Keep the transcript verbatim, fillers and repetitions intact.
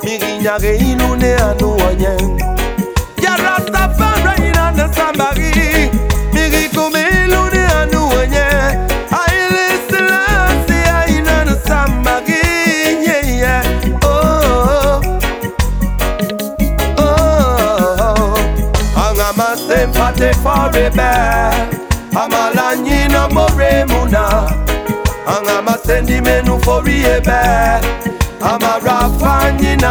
Mirinya reilune anu wanyen. Ya Rastafari in the Sambari. Miriku melune anu wanyen. I listen last in the Sambari. Yeah yeah. Oh oh. Angama sempate forever. Amalanyi na more muna. Angama sendi menu for riebe. Amarafanyi na